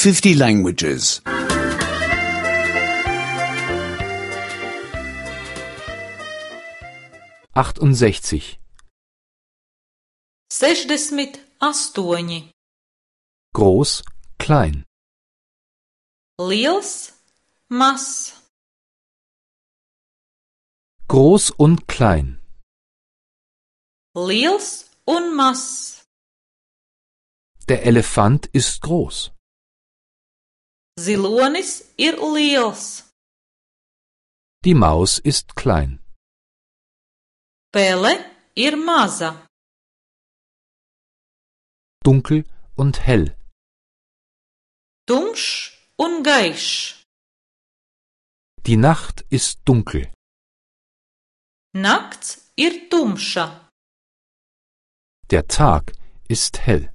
50 languages. 68. 68. Groß, klein. Liels, mazs. Groß und klein. Liels un mazs. Der Elefant ist groß. Zilonis ir liels. Die Maus ist klein. Pele ir maza. Dunkel und hell. Tumšs un gaišs. Die Nacht ist dunkel. Nakts ir tumša. Der Tag ist hell.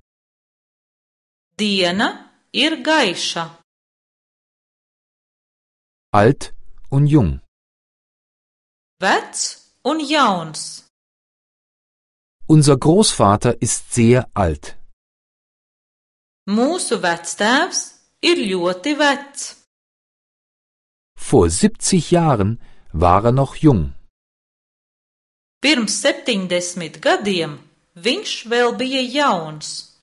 Diena ir gaiša. Alt und jung. Vecs un jauns. Unser Großvater ist sehr alt. Mūsu vectēvs ir ļoti vecs. Vor 70 Jahren war er noch jung. Pirms 70 gadiem viņš vēl bija jauns.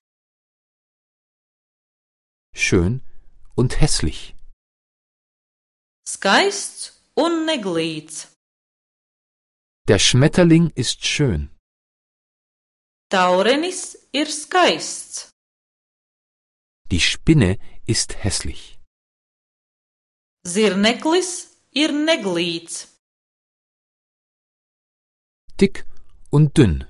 Schön und hässlich. Skaists un neglīts. Der Schmetterling ist schön. Taurenis ir skaists. Die Spinne ist hässlich. Zirneklis ir neglīts. Dick und dünn.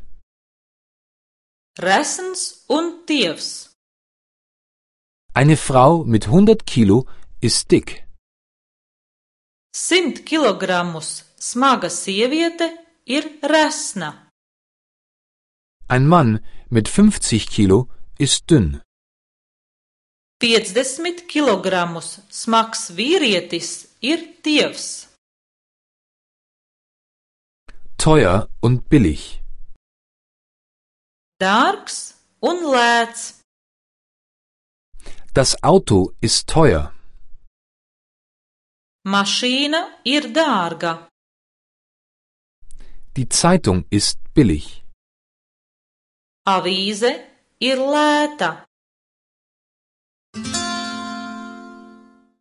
Resns un tievs. Eine Frau mit 100 Kilo ist dick. 100 kilogrammus smaga sieviete ir resna. Ein Mann mit 50 Kilo ist dünn. 50 kilogrammus smags vīrietis ir tievs. Teuer und billig. Dārgs un lēts. Das Auto ist teuer. Mašīna ir dārga. Die Zeitung ist billig. Avīze ir lēta.